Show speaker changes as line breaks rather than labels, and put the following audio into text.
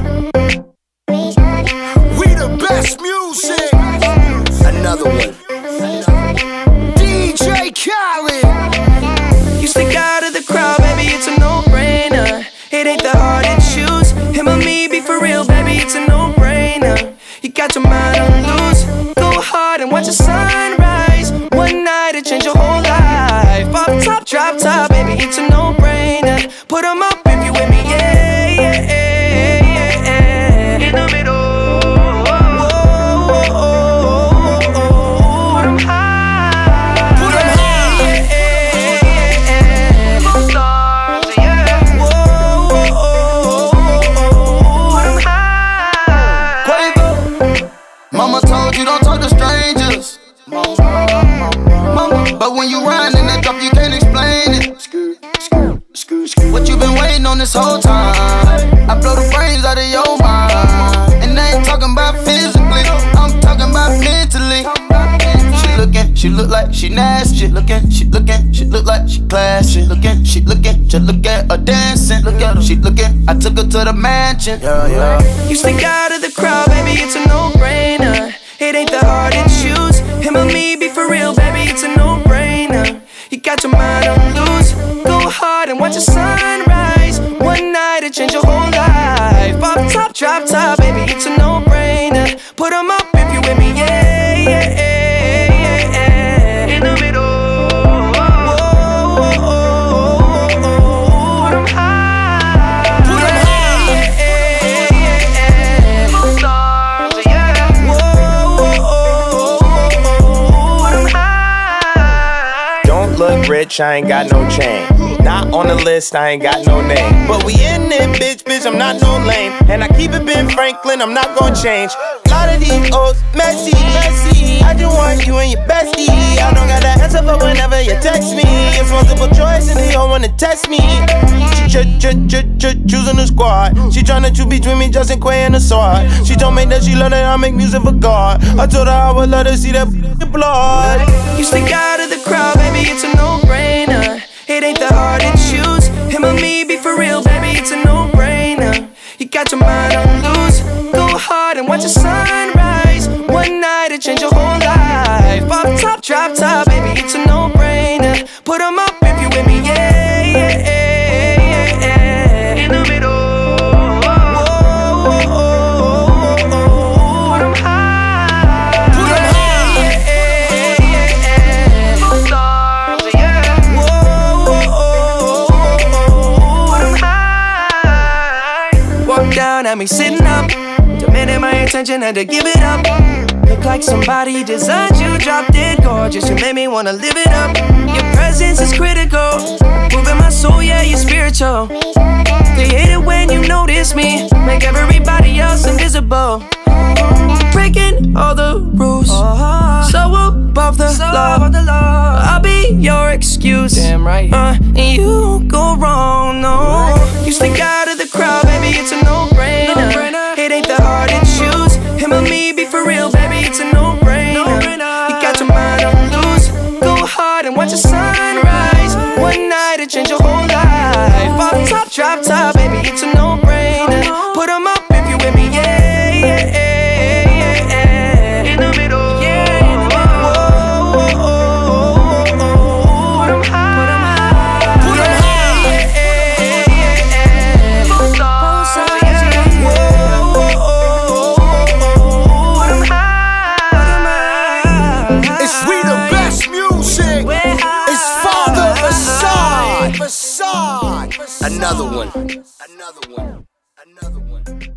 We the best music. Another one. DJ Khaled.
You stick out of the crowd, baby, it's a no-brainer. It ain't that hard to choose. Him or me, be for real, baby, it's a no-brainer. You got your mind on loose. Go hard and watch the sunrise. One night to change your whole life. Pop top, drop top, baby, it's a no-brainer. Put 'em up if you with me, yeah, yeah, yeah, yeah, yeah. In the middle.
Mama told you don't talk to strangers. Mama, but when you ride in that drop, you can't explain it. What you been waiting on this whole time? I blow the brains out of your mind. And I ain't talking about physically, I'm talking about mentally. She look like she nasty. She look like she classy. She looking, just look at her dancing. She looking, I took her to the mansion. Yeah.
You stick out of the crowd, baby, it's a no-brainer. It ain't that hard to choose. Him or me, be for real, baby, it's a no-brainer. You got your mind on loose. Go hard and watch the sunrise. One night to change your whole life. Pop top, drop top, baby, it's a no-brainer. Put 'em up if you with me, yeah, yeah, yeah, yeah. In the middle.
Look rich, I ain't got no chain. Not on the list, I ain't got no name. But we in it, bitch, I'm not no lame. And I keep it Ben Franklin, I'm not gon' change. Lot of these old messy. I just want you and your bestie. I don't got the answer for whenever you text me. It's multiple choice and they all wanna test me. She choosing the squad. She tryna choose between me, Justin Quay and the sword. She told me that she love that I make music for God. I told her I would let her see that blood.
You stick out of the crowd, baby, it's a no-brainer. It ain't that hard to choose. Him or me, be for real, baby, it's a no-brainer. You got your mind on loose. Go hard and watch the sunrise. One night to change your whole life. Pop top, drop top, baby, it's a no-brainer. Put 'em up if you with me, yeah, yeah, yeah, yeah. In the middle. Down at me sitting up, demanding my attention, had to give it up. Look like somebody designed you, dropped it gorgeous. You made me wanna live it up. Your presence is critical, moving my soul, yeah, you're spiritual. They hate it when you notice me, make everybody else invisible. Breaking all the rules, so above the law. I'll be your excuse, damn right. And you go wrong, no. You stick out of the crowd, baby, it's a no-brainer. It ain't that hard to choose. Him or me, be for real, baby, it's a no-brainer. You got your mind on loose. Go hard and watch the sunrise. One night to change your whole life. Pop top, drop top, baby, it's a no-brainer. Put 'em up if you with me, yeah, yeah, yeah, yeah. In the middle.
Another one.